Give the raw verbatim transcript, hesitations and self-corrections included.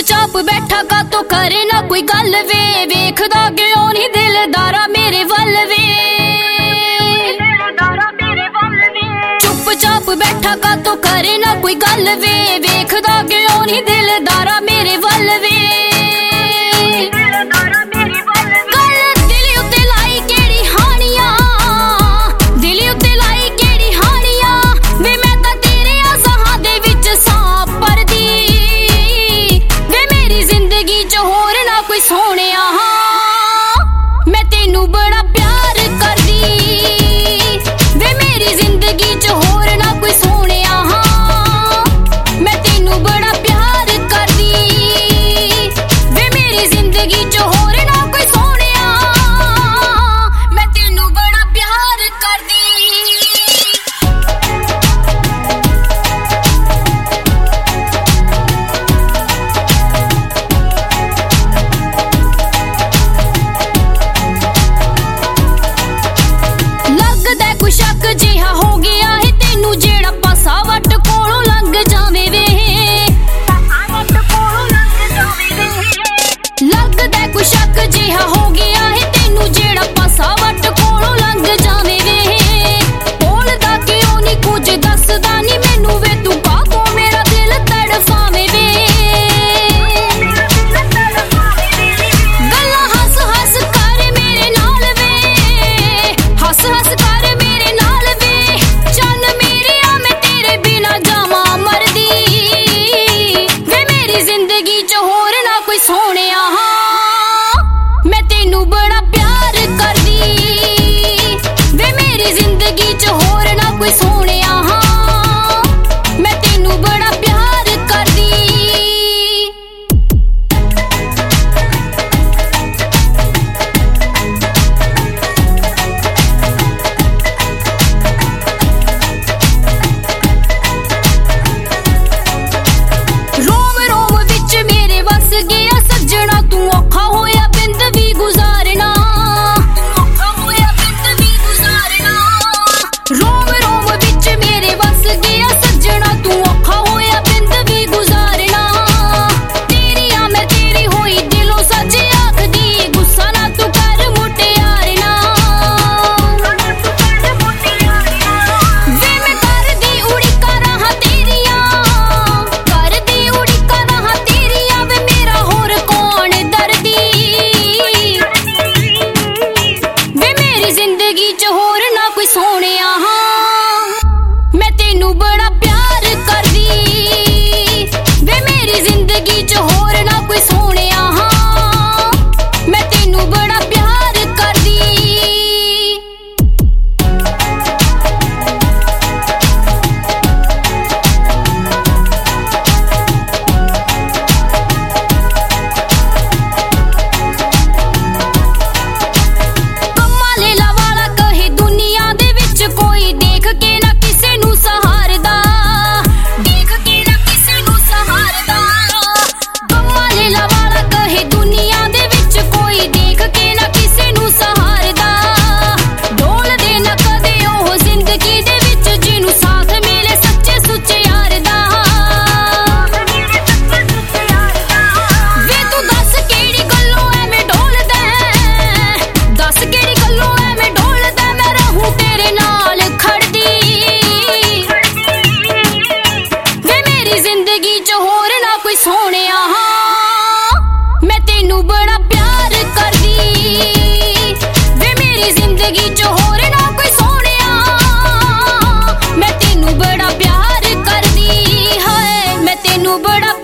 चुप बैठा का तो करे ना कोई गल वे, वेखदा क्यों नहीं दिलदारा मेरे वल वे। चुप चाप बैठा का तो करे ना कोई गल वे, वेखदा क्यों नहीं दिलदारा मेरे वल वे। सोनिया मैं तेनू बड़ा प्यार करदी, वे मेरी जिंदगी च होर ना कोई सोनिया। मैं तेनू बड़ा प्यार करदी, वे मेरी जिंदगी च होर ना कोई सोनिया। मैं तेनू बड़ा प्यार करदी। शक जिहा हो गया है तेनू जेड़ा पासा वट कोलों लंघ जावे वे, लगदा कोई शक जिहा हो गया है तेनू जेड़ा पासा वट कोलों लंघ जावे वे। बोलदा क्यों नहीं कुछ दसदा नहीं मैनू वे, तू काको मेरा दिल तड़फावे वे। गल्लां हस हस कर मेरे नाल वे, हस हस कर सोनिया। मैं तेनू बड़ा प्यार करदी, वे मेरी जिंदगी च होर ना कोई सोनिया। मैं तेनू बड़ा प्यार करदी। रोम रोम विच मेरे वस गया सजना, तू औखा होया बिंद भी गुजारना। रोम रोम विच मेरे वस गया सजना, तू औखा होया बिंद भी गुजारना। तेरिया मैं तेरी होई दिलों सच आखदी, गुस्सा ना तू कर मुटियारना। वे मैं करदी उड़ीका रहा तेरिया, करदी उड़ीका रहा तेरिया, वे मेरा होर कौन दर्दी। वे मेरी जिंदगी च होर ना कोई सोनिया। मैं तेनू बड़ा प्यार करदी, वे मेरी जिंदगी च होर ना कोई सोनिया। मैं तेनू बड़ा प्यार करदी। कोई देख के ना किसे नू सहारदा, देख के ना किसे नू सहारदा। गम्मा लेला वाला कहे दुनिया दे विच कोई देख के ना किसे नू सहारदा। डोल दे ना कदे ओह जिंदगी दे विच जिनू साथ मिले सच्चे सुच्चे यार दा। वे तू दस केड़ी गल्लों ऐवें डोलदा, दस केड़ी गल्लों ऐवें डोलदा, मैं रहूं तेरे नाल खड़दी। वे मेरी जिंदगी च होर ना कोई सोनिया। मैं तेनू बड़ा प्यार करदी, वे मेरी जिंदगी च होर ना कोई सोनिया। मैं तेनू बड़ा प्यार करदी, हाय मैं तेनू बड़ा